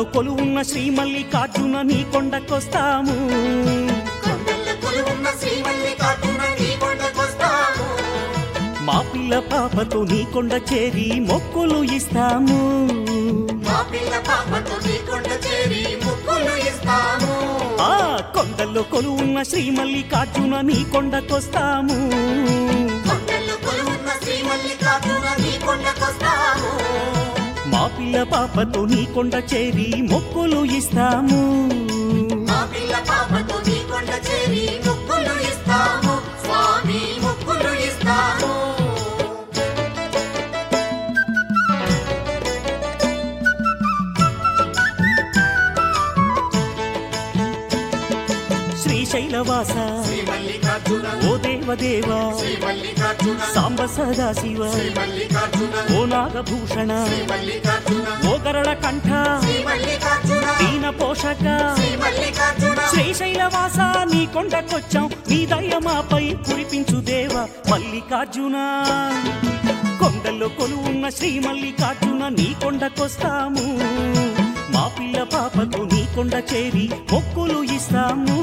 కొండల్లో కొలువున్న శ్రీ మల్లికార్జున నీ కొండకొస్తాము మా పిల్ల పాపతో నీ కొండ చేరి మొక్కులు ఇస్తాము ఆ కొండల్లో కొలువున్న శ్రీ మల్లికార్జున నీ కొండకొస్తాము మా పిల్ల పాపతో నీ కొండ చేరి మొక్కులు ఇస్తాము స్వామి మొక్కులు ఇస్తాము శ్రీశైలవాస ఓ దేవదేవ సాంబ సదాశివ ఓ నాగభూషణ ఓ గరళ కంఠ దీన పోషక శ్రీశైలవాస నీ కొండకొచ్చాం నీ దయమాపై కురిపించు దేవ మల్లికార్జున కొండల్లో కొలువున్న శ్రీ మల్లికార్జున నీ కొండకొస్తాము మా పిల్ల పాపకు నీ కొండ చేరి మొక్కులు ఇస్తాము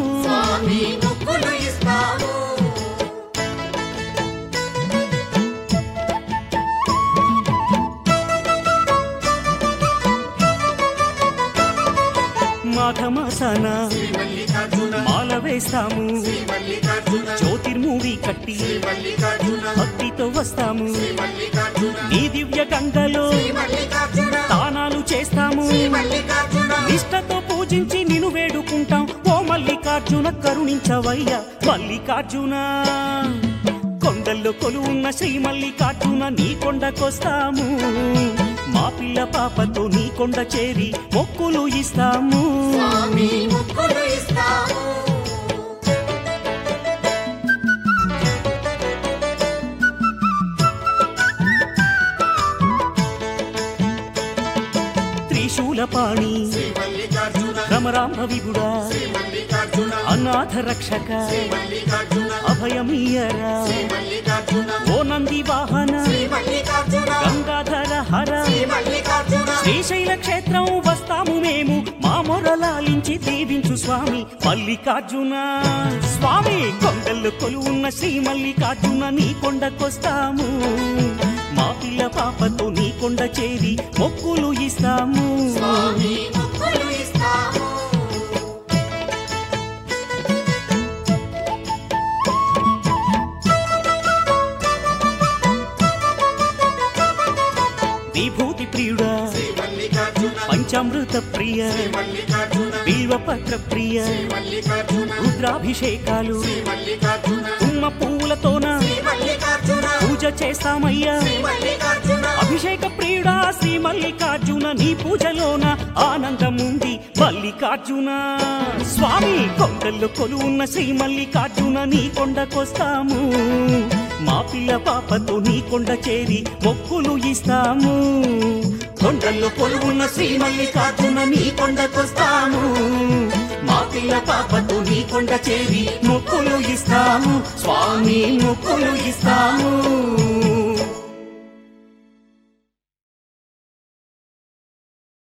మాఘమాసాన మాల వేస్తాము జ్యోతిర్మూడి కట్టి భక్తితో వస్తాము నీ దివ్య గంగలో దానాలు చేస్తాము నిష్టతో పూజించి నిన్ను వేడుకుంటాం ఓ మల్లికార్జున కరుణించవయ్యా మల్లికార్జున కొండల్లో కొలువున్న శ్రీ మల్లికార్జున నీ కొండకొస్తాము మా పిల్ల పాపతో నీ కొండ చేరి మొక్కులు ఇస్తాము త్రిశూలపాణి రమరాంభ విగుడా అనాథ రక్షక అభయమీయరా ఓ నంది వాహన గంగాధర హర శ్రీశైల క్షేత్రం వస్తాము మేము మా మొరలాలించి దీవించు స్వామి మల్లికార్జున స్వామి కొండల్లో కొలువున్న శ్రీ మల్లికార్జున నీ కొండకొస్తాము మా పిల్ల పాపతో నీ కొండ చేరి మొక్కులు ఇస్తాము విభూతి ప్రియుడా పంచామృత ప్రియ బిల్వపత్ర ప్రియ రుద్రాభిషేకాలు తుమ్మ పువ్వులతోన పూజ చేస్తామయ్యా అభిషేక ప్రియుడా శ్రీ మల్లికార్జున నీ పూజలోన ఆనందముంది మల్లికార్జున స్వామి కొండల్లో కొలువున్న శ్రీ మల్లికార్జున నీ కొండకొస్తాము మా పిల్ల పాపతో నీ కొండ చేరి మొక్కులు ఇస్తాము కొండల్లో కొలువున్న శ్రీ మల్లికార్జున నీ కొండకొస్తాము మా పిల్ల పాపతో నీ కొండ చేరి మొక్కులు ఇస్తాము స్వామి మొక్కులు ఇస్తాము